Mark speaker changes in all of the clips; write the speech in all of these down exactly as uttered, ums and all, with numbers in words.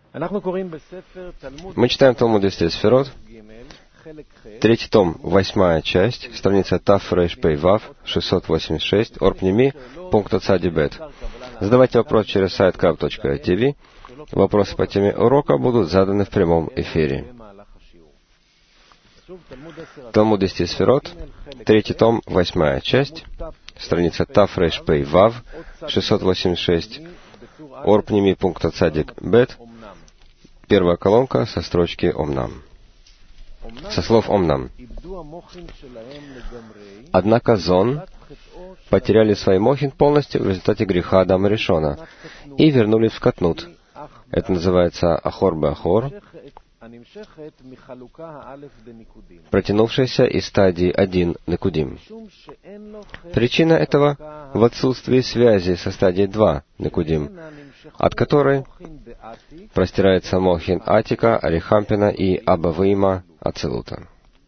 Speaker 1: Мы читаем Талмуд десяти Сферот, третий том, восьмая часть, страница Таф Рейш Пей Вав, шестьсот восемьдесят шесть, Орпними, пункт Цади Бет. Задавайте вопрос через сайт кав точка ти ви. Вопросы по теме урока будут заданы в прямом эфире. Талмуд десяти Сферот, третий том, восьмая часть, страница Таф Рейш Пей Вав, шестьсот восемьдесят шесть, Орпними, пункт Цадик Бет, первая колонка со строчки Омнам. Со слов Омнам. Однако Зон потеряли свой мохин полностью в результате греха Адама Ришона и вернулись в Катнут. Это называется Ахор Беахор, протянувшаяся из стадии один Некудим. Причина этого в отсутствии связи со стадией два Некудим, от которой простирается мохин Атика, Арихампина и Абавыима Ацилута.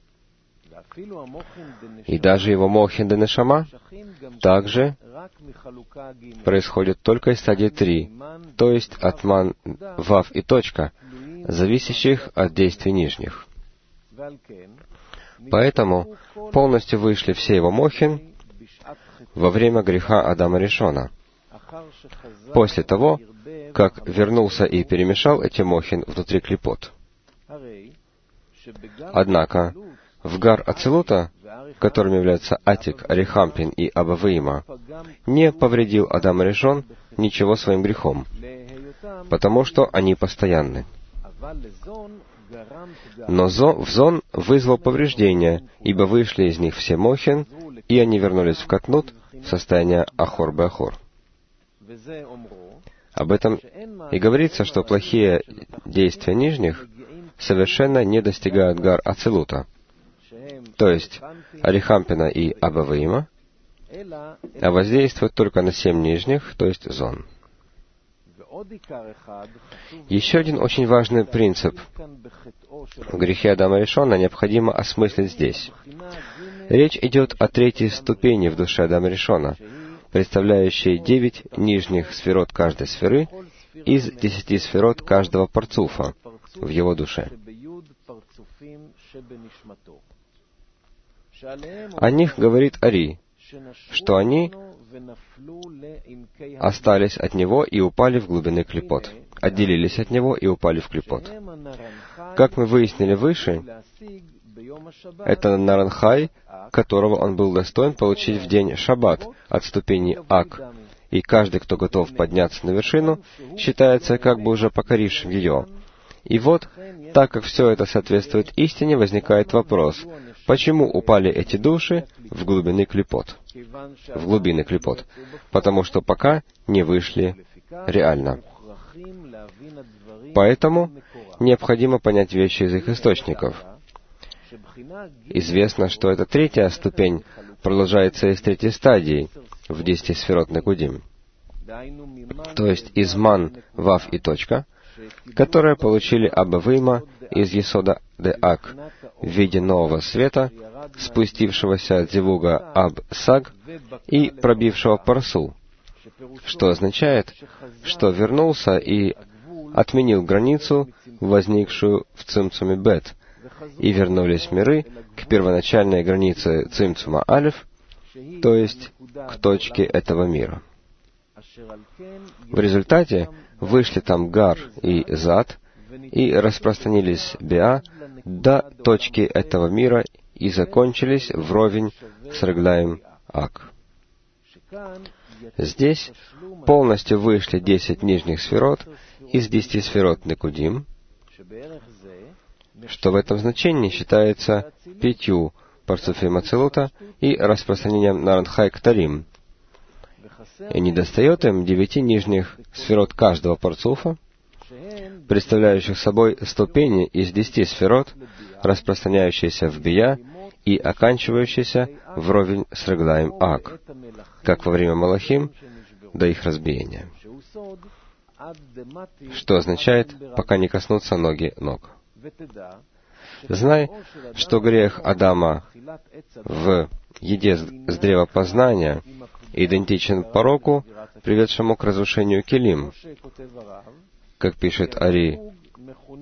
Speaker 1: И даже его мохин Денешама также происходит только из стадии три, то есть от ман, вав и точка, зависящих от действий нижних. Поэтому полностью вышли все его мохин во время греха Адама Ришона, после того, как вернулся и перемешал эти мохин внутри клипот. Однако в гар Ацилута, которым являются Атик, Арихампин и Абавыима, не повредил Адам Ришон ничего своим грехом, потому что они постоянны. Но в Зон вызвал повреждения, ибо вышли из них все мохин, и они вернулись в Катнут в состояние Ахор Беахор. Об этом и говорится, что плохие действия нижних совершенно не достигают гар Ацилута, то есть Арихампина и Абавыима, а воздействуют только на семь нижних, то есть Зон. Еще один очень важный принцип в грехе Адама Ришона необходимо осмыслить здесь. Речь идет о третьей ступени в душе Адама Ришона, представляющей девять нижних сферот каждой сферы из десяти сферот каждого парцуфа в его душе. О них говорит Ари, что они остались от него и упали в глубины клипот, отделились от него и упали в клипот. Как мы выяснили выше, это Наранхай, которого он был достоин получить в день Шаббат от ступени Ак, и каждый, кто готов подняться на вершину, считается как бы уже покорившим ее. И вот, так как все это соответствует истине, возникает вопрос, почему упали эти души в глубины клипот? В глубины клипот. Потому что пока не вышли реально. Поэтому необходимо понять вещи из их источников. Известно, что эта третья ступень продолжается из третьей стадии в десяти сферот Некудим. То есть из ман, вав и точка, которые получили Абавыима из Есода де Ак в виде нового света, спустившегося от Зевуга Аб-Саг и пробившего парсу, что означает, что вернулся и отменил границу, возникшую в Цимцуме Бет, и вернулись миры к первоначальной границе Цимцума Алеф, то есть к точке этого мира. В результате вышли там Гар и Зад и распространились Беа до точки этого мира и закончились вровень с Реглаем Ак. Здесь полностью вышли десять нижних сферот из десяти сферот Некудим, что в этом значении считается пятью парцуфим Ацилута и распространением Наранхай Ктарим, и недостает им девяти нижних сферот каждого парцуфа, представляющих собой ступени из десяти сферот, распространяющиеся в Бия и оканчивающиеся вровень с Реглаем Ак, как во время Малахим до их разбиения, что означает, пока не коснутся ноги ног. Знай, что грех Адама в еде с древа познания идентичен пороку, приведшему к разрушению Келим, как пишет Ари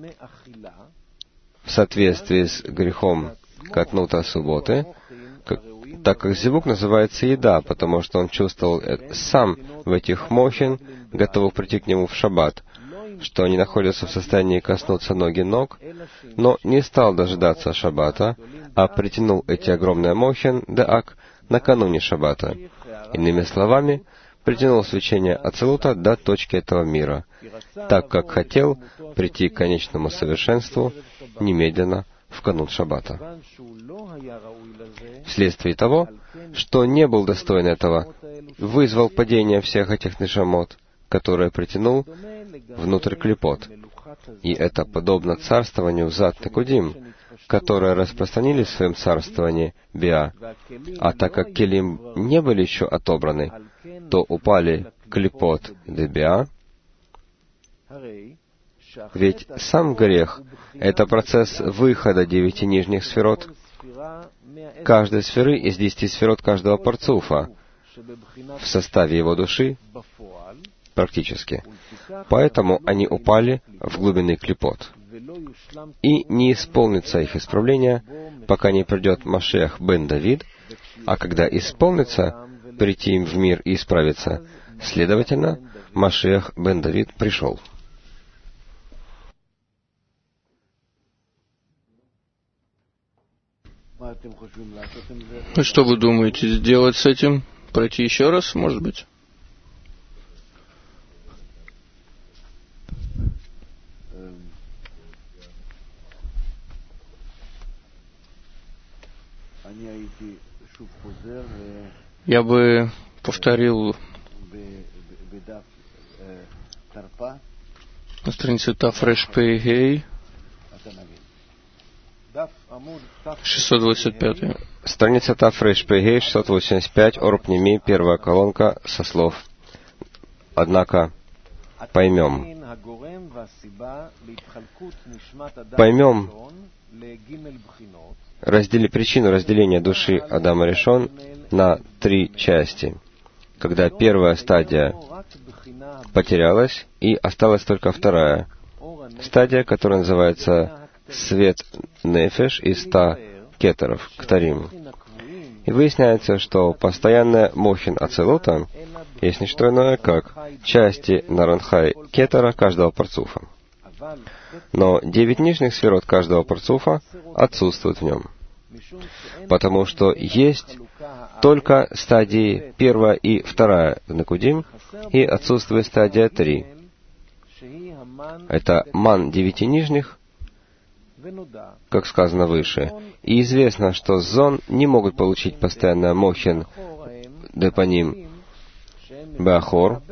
Speaker 1: в соответствии с грехом катнута субботы, как, так как зевук называется еда, потому что он чувствовал сам в этих мохин, готовых прийти к нему в шаббат, что они находятся в состоянии коснуться ноги ног, но не стал дожидаться шаббата, а притянул эти огромные мохин, деак, накануне шаббата. Иными словами, притянул свечение ацилута до точки этого мира, так как хотел прийти к конечному совершенству немедленно в канун шаббата. Вследствие того, что не был достоин этого, вызвал падение всех этих нишамот, которые притянул внутрь клипот. И это подобно царствованию зат Некудим, которые распространились в своем царствовании Биа. А так как келим не были еще отобраны, то упали клипот де Биа. Ведь сам грех — это процесс выхода девяти нижних сферот каждой сферы из десяти сферот каждого парцуфа в составе его души практически. Поэтому они упали в глубины клипот. И не исполнится их исправление, пока не придет Машиах бен Давид, а когда исполнится, прийти им в мир и исправиться. Следовательно, Машиах бен Давид пришел.
Speaker 2: И что вы думаете сделать с этим? Пройти еще раз, может быть? Я бы повторил на странице Тафреш Пейгей, шестьсот двадцать пять.
Speaker 1: Страница Тафреш Пейгей, шестьсот восемьдесят пять, Орпними, первая колонка, со слов «Однако поймем». Поймем раздели, причину разделения души Адама Ришон на три части, когда первая стадия потерялась, и осталась только вторая стадия, которая называется свет нефеш из ста кетеров, ктарим. И выясняется, что постоянная мохин ацелута есть не что иное, как части наранхай кетера каждого парцуфа. Но девять нижних сферот каждого парцуфа отсутствуют в нем, потому что есть только стадии первая и вторая в Некудим, и отсутствует стадия три. Это ман девяти нижних, как сказано выше. И известно, что зон не могут получить постоянно мохин депоним беахор,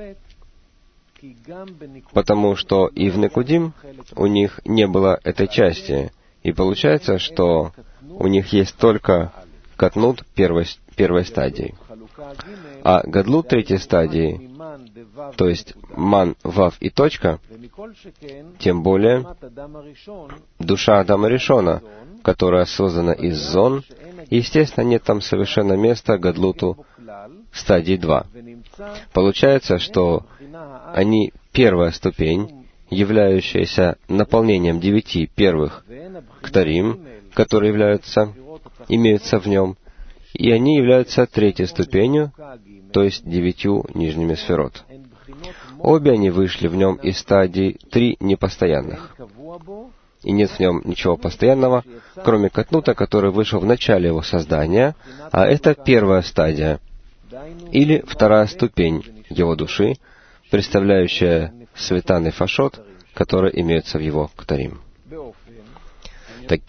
Speaker 1: потому что и в Некудим у них не было этой части. И получается, что у них есть только катнут первой, первой стадии. А гадлут третьей стадии, то есть ман, вав и точка, тем более душа Адама Ришона, которая создана из зон, естественно, нет там совершенно места гадлуту стадии два. Получается, что они первая ступень, являющаяся наполнением девяти первых ктарим, которые являются, имеются в нем, и они являются третьей ступенью, то есть девятью нижними сферот. Обе они вышли в нем из стадии три непостоянных. И нет в нем ничего постоянного, кроме катнута, который вышел в начале его создания, а это первая стадия, или вторая ступень его души, представляющая светан и фашот, которые имеются в его ктарим. Так...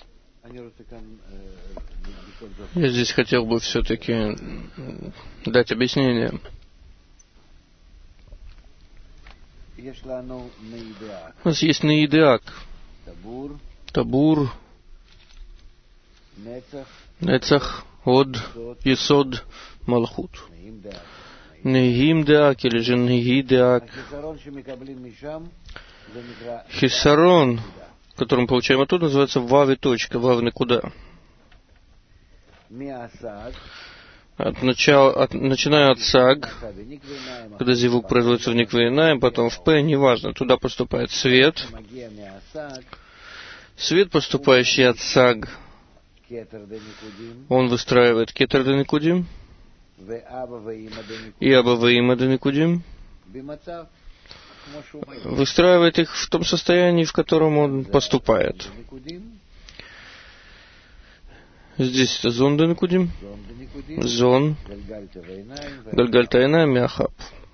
Speaker 2: Я здесь хотел бы все-таки дать объяснение. У нас есть Неидеак, Табур, Нецах, Од, Есод, Малхут. Нейгимдеак или же Нейгидеак. Хиссарон, который мы получаем оттуда, называется Вави точка, Вав никуда. От начала, от, начиная от Саг, когда зивук производится в Никвейнаем, потом в П, неважно, туда поступает свет, Свет, поступающий от Саг, он выстраивает кетер де никудим и Аба веима де никудим, выстраивает их в том состоянии, в котором он поступает. Здесь это зон де никудим, зон, гальгальта инайм и ахаб.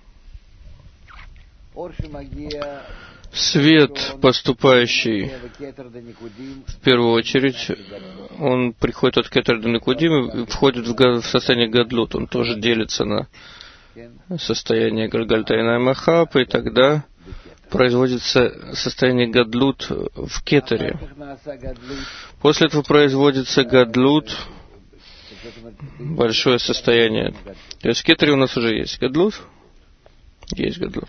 Speaker 2: Свет, поступающий в первую очередь, он приходит от кетер де никудим и входит в состояние гадлут. Он тоже делится на состояние гальгальта инайм и ахаб, и тогда производится состояние гадлут в кетере. После этого производится гадлут, большое состояние. То есть в кетере у нас уже есть гадлут, есть гадлут.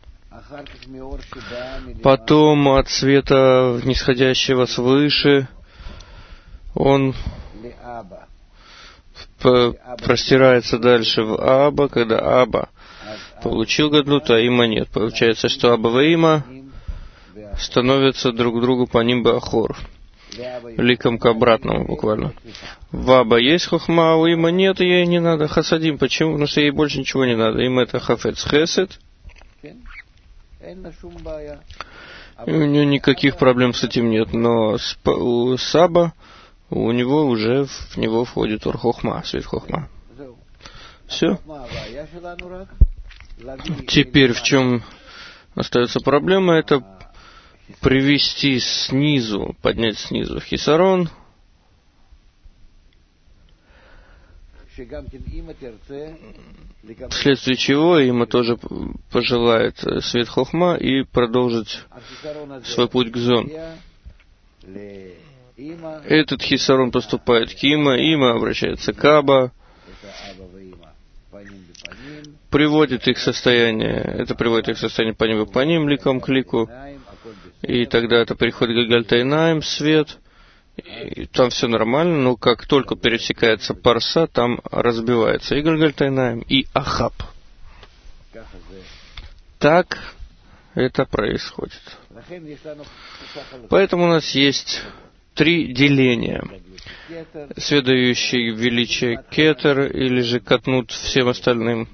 Speaker 2: Потом от света, нисходящего свыше, он простирается дальше в Аба, когда Аба получил гадлут, а Има нет. Получается, что Аба и Има становятся друг другу по ним беахор, ликом к обратному буквально. В Аба есть хохма, а у Има нет, и ей не надо хасадим. Почему? Потому что ей больше ничего не надо. Им это хафец хесед. И у нее никаких проблем с этим нет. Но с, у Саба, у него уже в него входит ур хохма, свет хохма. Все. Теперь в чем остается проблема? Это привести снизу, поднять снизу хисарон, вследствие чего Има тоже пожелает свет хохма и продолжить свой путь к зон. Этот хисарон поступает к Има, Има обращается к Аба, приводит их состояние, это приводит их состояние по ним и по ним, ликом к лику, и тогда это приходит гальгальта инайм, свет, и там все нормально, но как только пересекается парса, там разбивается и гальгальта инайм, и ахаб. Так это происходит. Поэтому у нас есть три деления. Следующий величие кетер, или же катнут всем остальным.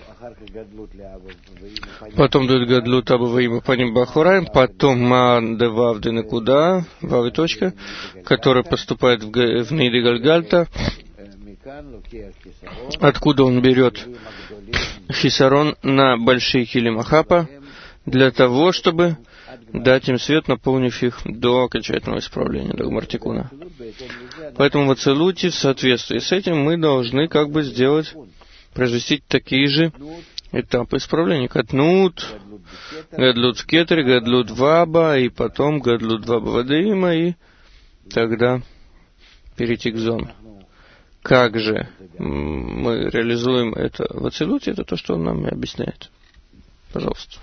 Speaker 2: Потом дают гадлут Аба веима по ним бахураем, потом маан де вав де никуда, вав и точка, который поступает в, в нейде гальгальта, откуда он берет хисарон на большие килим ахапа, для того, чтобы дать им свет, наполнив их до окончательного исправления, до гмартикуна. Поэтому в ацилуте, в соответствии с этим, мы должны как бы сделать, произвести такие же этапы исправления. Катнут, гадлут в кетере, гадлут в Аба, и потом гадлут в Аба вадеима, и тогда перейти к зону. Как же мы реализуем это в ацилуте, это то, что он нам и объясняет. Пожалуйста.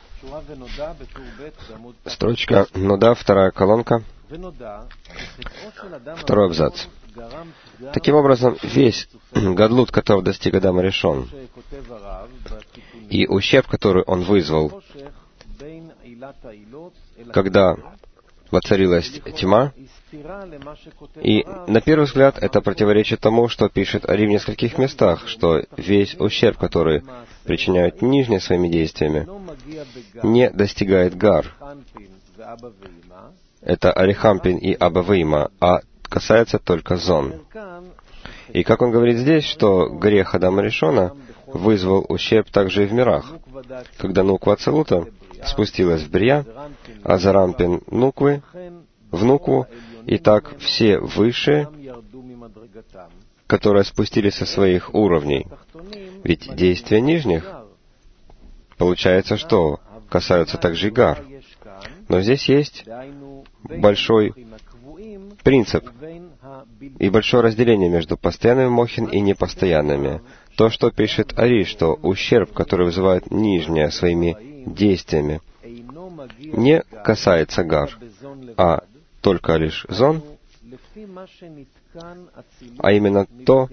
Speaker 1: Строчка Нуда, вторая колонка, второй абзац. Таким образом, весь гадлут, который достиг Адама Ришон, и ущерб, который он вызвал, когда воцарилась тьма, и на первый взгляд это противоречит тому, что пишет Ари в нескольких местах, что весь ущерб, который причиняют нижние своими действиями, не достигает гар. Это Арихампин и Аба веима, а касается только зон. И как он говорит здесь, что грех Адама Ришона вызвал ущерб также и в мирах. Когда Нуква Ацилута спустилась в Брия, а Зарампин Нуквы в Нукву, и так все высшие, которые спустились со своих уровней. Ведь действия нижних, получается, что касаются также и гар. Но здесь есть большой принцип и большое разделение между постоянными мохин и непостоянными. То, что пишет Ари, что ущерб, который вызывает нижнее своими действиями, не касается гар, а только лишь зон, а именно то,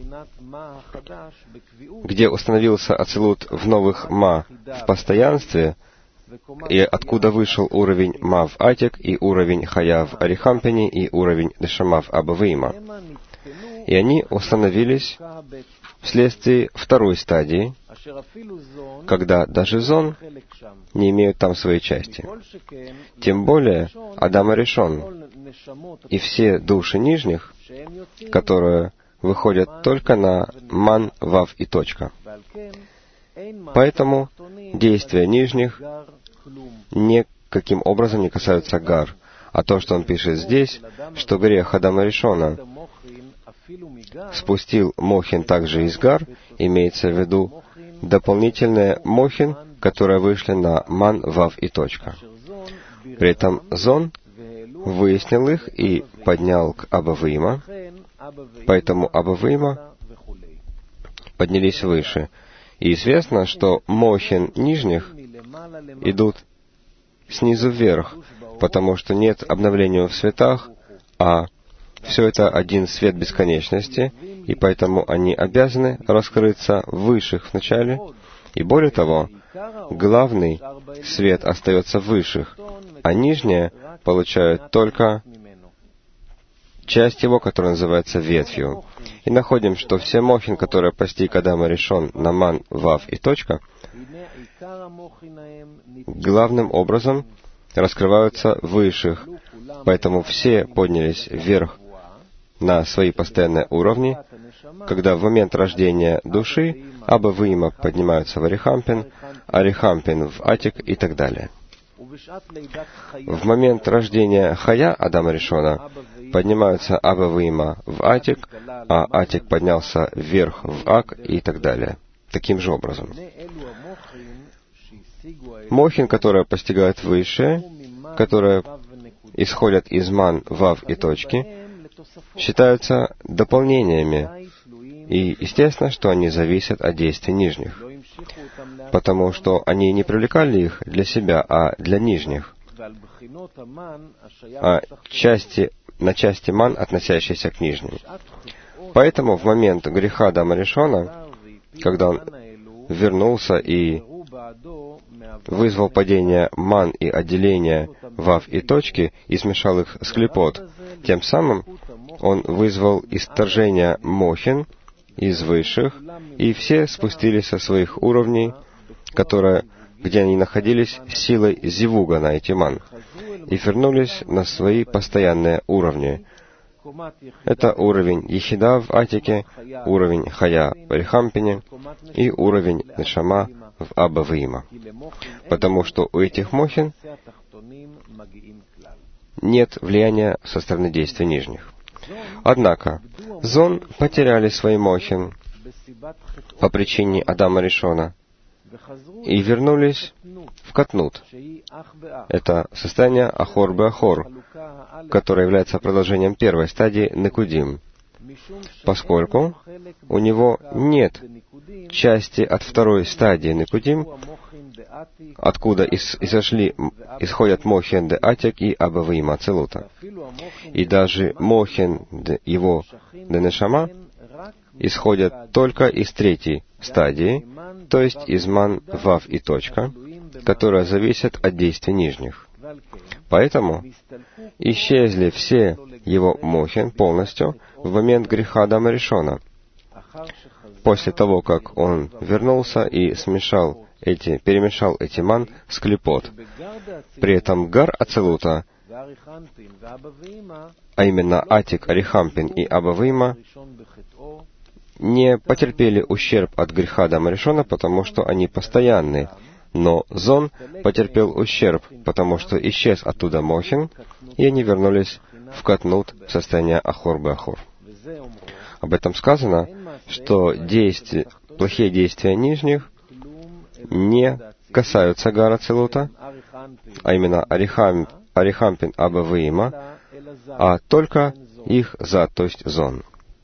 Speaker 1: где установился ацилут в новых ма в постоянстве, и откуда вышел уровень Ма в Атик, и уровень Хая в Арихампине, и уровень Нешама в Аба Виима. И они установились вследствие второй стадии, когда даже Зон не имеют там своей части. Тем более Адам Аришон и все души нижних, которые выходят только на Ман, Вав и точка. Поэтому действия нижних никаким образом не касаются Гар. А то, что он пишет здесь, что грех Адама Ришона спустил Мохин также из Гар, имеется в виду дополнительные Мохин, которые вышли на Ман, Вав и точка. При этом Зон выяснил их и поднял к Аба Виима, поэтому Аба Виима поднялись выше. И известно, что Мохин нижних идут снизу вверх, потому что нет обновления в светах, а все это один свет бесконечности, и поэтому они обязаны раскрыться в высших вначале, и более того, главный свет остается в высших, а нижние получают только часть его, которая называется ветвью. И находим, что все Мохин, которые постиг Адам Аришон на Ман, Вав и точка, главным образом раскрываются в высших, поэтому все поднялись вверх на свои постоянные уровни, когда в момент рождения души Аба Виима поднимаются в Арихампин, Арихампин в Атик и так далее. В момент рождения Хая Адама Ришона поднимаются Аба Виима в Атик, а Атик поднялся вверх в Ак и так далее. Таким же образом. Мохин, которые постигают высшие, которые исходят из Ман, Вав и точки, считаются дополнениями, и естественно, что они зависят от действий нижних, потому что они не привлекали их для себя, а для нижних, а части, на части Ман, относящиеся к нижним. Поэтому в момент греха Адама Ришона, когда он вернулся и вызвал падение Ман и отделение Вав и точки и смешал их с клипот, тем самым он вызвал исторжение Мохин из высших, и все спустились со своих уровней, которые, где они находились, силой зивуга на эти Ман, и вернулись на свои постоянные уровни. Это уровень Ехида в Атике, уровень Хая в Арихампине и уровень Нешама в Аба Виима. Потому что у этих Мохин нет влияния со стороны действий нижних. Однако, Зон потеряли свои Мохин по причине Адама Ришона и вернулись в Катнут. Это состояние Ахор Беахор, которое является продолжением первой стадии Некудим, поскольку у него нет части от второй стадии Некудим, откуда из, изошли, исходят Мохин де Атик и Аба Виима Ацилута. И даже Мохин де его де Нешама исходят только из третьей стадии, то есть из Ман, Вав и точка, которая зависит от действий нижних. Поэтому исчезли все его Мохин полностью в момент греха Адама Ришона, после того, как он вернулся и смешал эти, перемешал эти Ман с клипот. При этом Гар Ацилута, а именно Атик, Арихампин и Аба Виима, не потерпели ущерб от греха Адама Ришона, потому что они постоянны. Но Зон потерпел ущерб, потому что исчез оттуда Мохин, и они вернулись в Катнут, в состояние Ахор Беахор. Об этом сказано, что действия, плохие действия нижних не касаются Гара Целута, а именно Арихам, Арихампин Аба Виима, а только их зад, то есть Зон.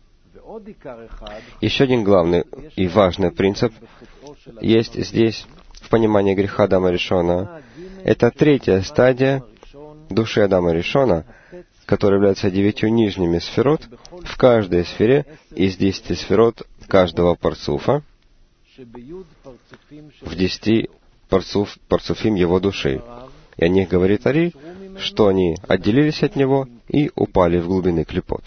Speaker 1: Еще один главный и важный принцип есть здесь, в понимании греха Адама Ришона. Это третья стадия души Адама Ришона, которая является девятью нижними сферот в каждой сфере из десяти сферот каждого парцуфа, в десяти парцуф, парцуфим его души. И о них говорит Ари, что они отделились от него и упали в глубины клипот.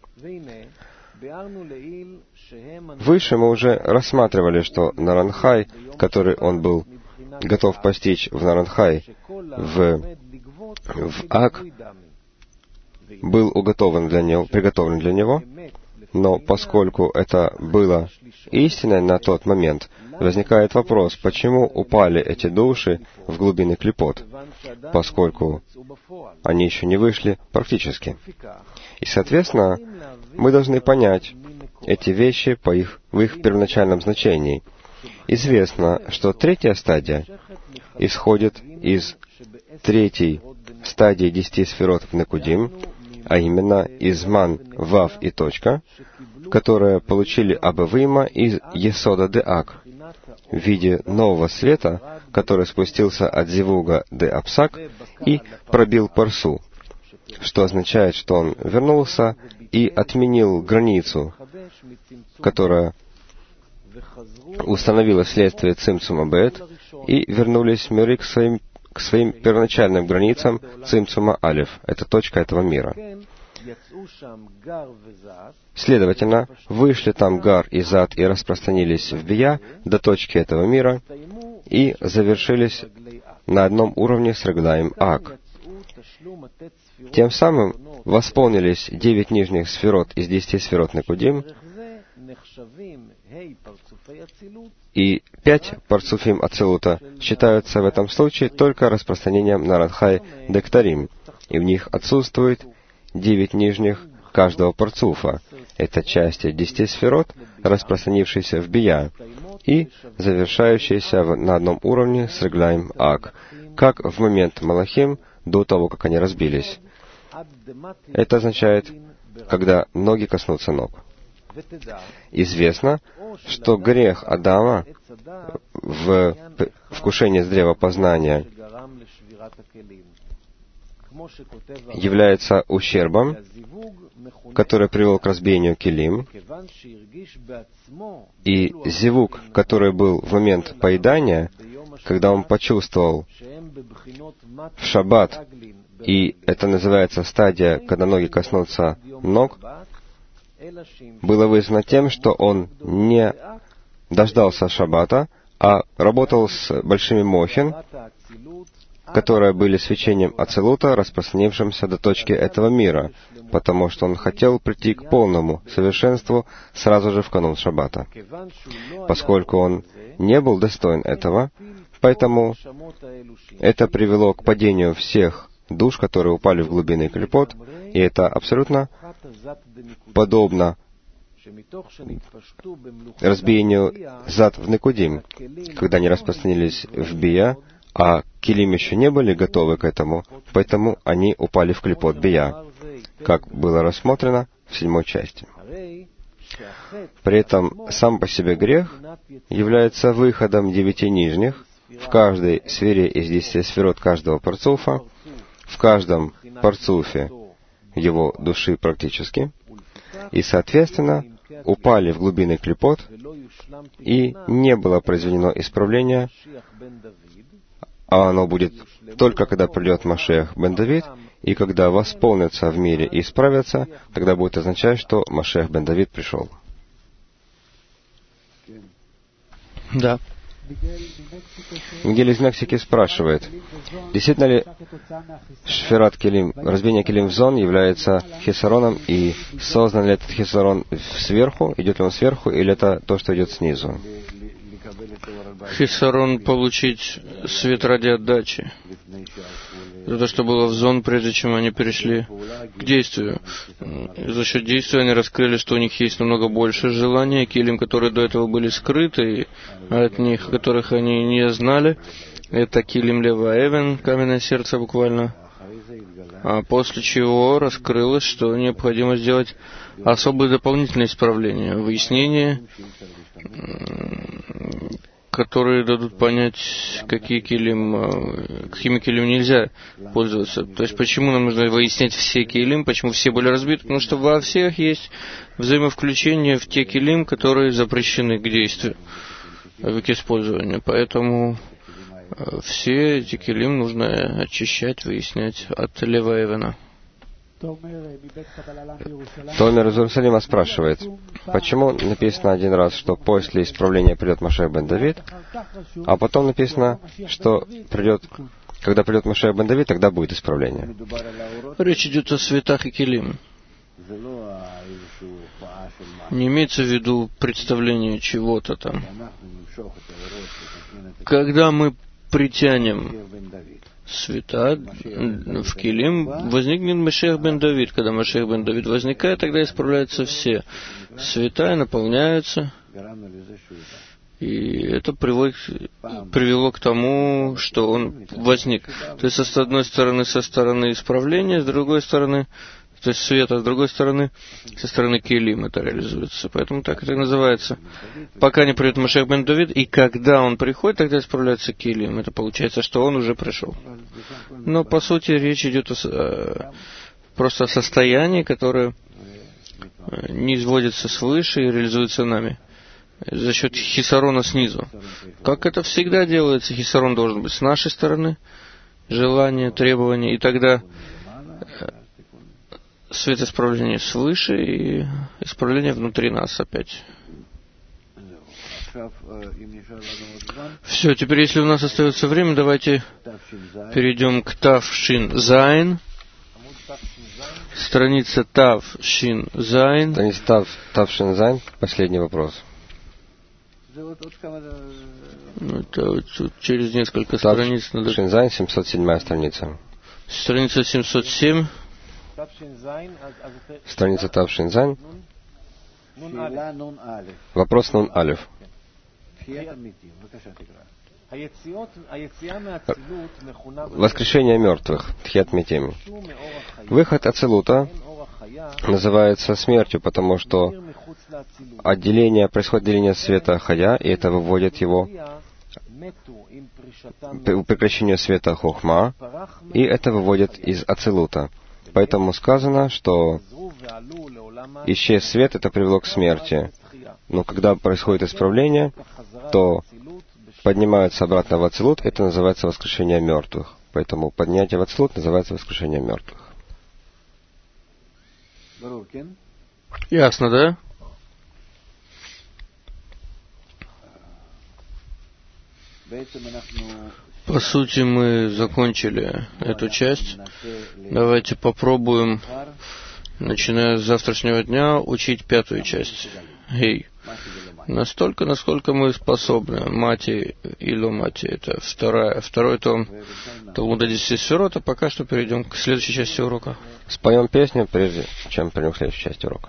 Speaker 1: Выше мы уже рассматривали, что Наранхай, который он был готов постичь в Наранхай, в, в Ак, был уготован для него, приготовлен для него, но поскольку это было истиной на тот момент, возникает вопрос, почему упали эти души в глубины клипот, поскольку они еще не вышли практически. И, соответственно, мы должны понять эти вещи по их, в их первоначальном значении. Известно, что третья стадия исходит из третьей стадии десяти сферот в Некудим, а именно из Ман, Вав и Точка, которые получили Абавима из Есода де Ак, в виде нового света, который спустился от Зивуга де Апсак и пробил Парсу, что означает, что он вернулся и отменил границу, которая установила вследствие Цимцума Бет, и вернулись миры к своим, к своим первоначальным границам Цимцума Алиф. Это точка этого мира. Следовательно, вышли там Гар и Зад и распространились в Бия до точки этого мира и завершились на одном уровне с Реглаем Ак. Тем самым восполнились девять нижних сферот из десяти сферот Некудим, и пять парцуфим Ацилута считаются в этом случае только распространением Наранхай Дектарим, и в них отсутствует девять нижних каждого парцуфа. Это части десяти сферот, распространившиеся в Бия, и завершающиеся в, на одном уровне с Реглаем Ак, как в момент Малахим, до того, как они разбились. Это означает, когда ноги коснутся ног. Известно, что грех Адама в вкушении с древа познания является ущербом, который привел к разбиению килим, и зивук, который был в момент поедания, когда он почувствовал в шаббат, и это называется стадия, когда ноги коснутся ног, было вызвано тем, что он не дождался шаббата, а работал с большими мохин, которые были свечением Ацилута, распространившимся до точки этого мира, потому что он хотел прийти к полному совершенству сразу же в канун шаббата. Поскольку он не был достоин этого, поэтому это привело к падению всех душ, которые упали в глубины клипот, и это абсолютно подобно разбиению зад в Некудим, когда они распространились в Бия, а килим еще не были готовы к этому, поэтому они упали в клипот Бия, как было рассмотрено в седьмой части. При этом сам по себе грех является выходом девяти нижних в каждой сфере из десяти сферот каждого парцуфа, в каждом парцуфе его души практически, и, соответственно, упали в глубины клипот, и не было произведено исправление, а оно будет только когда придет Машиах бен Давид, и когда восполнятся в мире и исправятся, тогда будет означать, что Машиах бен Давид пришел.
Speaker 2: Да.
Speaker 1: Мигель из Мексики спрашивает, действительно ли Шферат Келим, разбиение Келим в зон является хисароном, и создан ли этот хисарон сверху, идет ли он сверху, или это то, что идет снизу?
Speaker 2: Хисарон получить свет ради отдачи. За то, что было в зон, прежде чем они перешли к действию. И за счет действия они раскрыли, что у них есть намного больше желания, килим, которые до этого были скрыты, а от них, которых они не знали. Это килим лева эвен, каменное сердце буквально. А после чего раскрылось, что необходимо сделать особые дополнительные исправления, выяснение, которые дадут понять, какие килим, какими килим нельзя пользоваться. То есть, почему нам нужно выяснять все килим, почему все были разбиты? Потому что во всех есть взаимовключение в те килим, которые запрещены к действию, к использованию. Поэтому Все эти килим нужно очищать, выяснять от Лева Эвена.
Speaker 1: Томер из Иерусалима спрашивает, почему написано один раз, что после исправления придет Машиах бен Давид, а потом написано, что придет, когда придет Машиах бен Давид, тогда будет исправление.
Speaker 2: Речь идет о светах и килим. Не имеется в виду представление чего-то там. Когда мы притянем света в килим, возникнет Машиах бен Давид. Когда Машиах бен Давид возникает, тогда исправляются все света и наполняются. И это приводит, привело к тому, что он возник. То есть, с одной стороны, со стороны исправления, с другой стороны, то есть света, с другой стороны, со стороны килим это реализуется. Поэтому так это и называется. Пока не придет Машиах бен Давид, и когда он приходит, тогда исправляется килим. Это получается, что он уже пришел. Но, по сути, речь идет о, просто о состоянии, которое не изводится свыше и реализуется нами за счет хисарона снизу. Как это всегда делается, хисарон должен быть с нашей стороны, желание, требования, и тогда свет исправления свыше и исправление внутри нас опять. Все, теперь, если у нас остается время, давайте перейдем к Тав Шин Зайн. Страница Тав Шин Зайн.
Speaker 1: Страница Тав, Тав Шин Зайн. Последний вопрос.
Speaker 2: Ну, это вот через несколько
Speaker 1: Тав
Speaker 2: страниц надо...
Speaker 1: Шин Зайн, семьсот седьмая страница.
Speaker 2: Страница семьсот семь.
Speaker 1: Страница Тав Шин Зайн. Вопрос Нун Алеф. Воскрешение мертвых. Тхият Митим. Выход Ацилута называется смертью, потому что отделение, происходит деление света Хая, и это выводит его к прекращению света Хохма, и это выводит из Ацилута. Поэтому сказано, что исчез свет, это привело к смерти. Но когда происходит исправление, то поднимаются обратно в Ацилут, это называется воскрешение мертвых. Поэтому поднятие в Ацилут называется воскрешение мертвых.
Speaker 2: Ясно, да? По сути, мы закончили эту часть. Давайте попробуем, начиная с завтрашнего дня, учить пятую часть. Гей. Настолько, насколько мы способны. Мати и Ломати. Это вторая, второй том Талмуда десяти сферот, а пока что перейдем к следующей части урока.
Speaker 1: Споем песню, прежде чем перейдем к следующей части урока.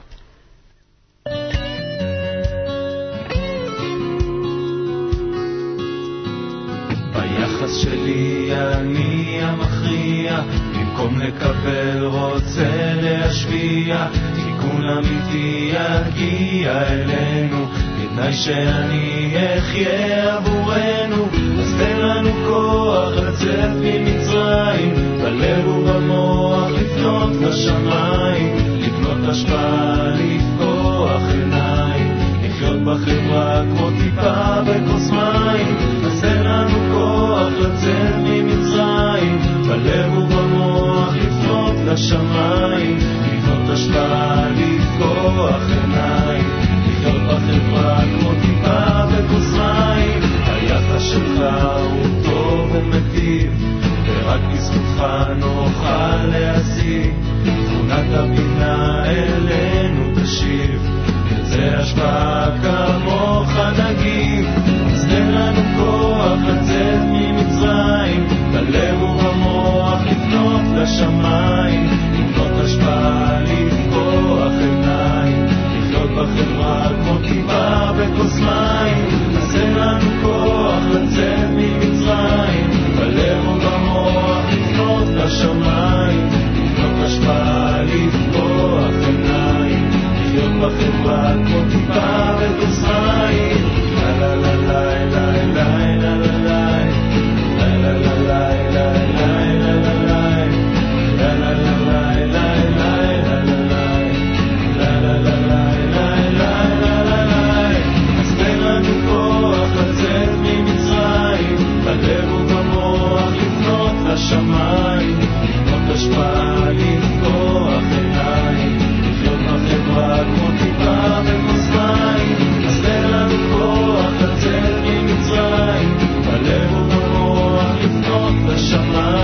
Speaker 3: ביחס שלי אני המכריע, במקום לקבל רוצה להשפיע, תיקון אמיתי יגיע אלינו, בתנאי שאני אחיה עבורנו. אז תן לנו כוח לצאת ממצרים, בלב ובמוח לפנות לשמיים, לבנות השפעה, לפקוח עיניים, לחיות בחברה כמו טיפה בכוס מים. אז תן לנו כוח לצאת ממצרים, בלב ובמוח לפנות לשמיים, לבנות השפעה, לפקוח עיניים, לחיות בחברה כמו טיפה בכוס מים. היחס שלך הוא טוב ומטיב, ורק בזכותך נוכל להשיג, תכונת הבינה אלינו תשיב, זה השפעה כמוך נגיב. אז תן לנו כוח לצאת ממצרים, בלב ובמוח לפנות לשמיים, לבנות השפעה, לפקוח עיניים, הנשמה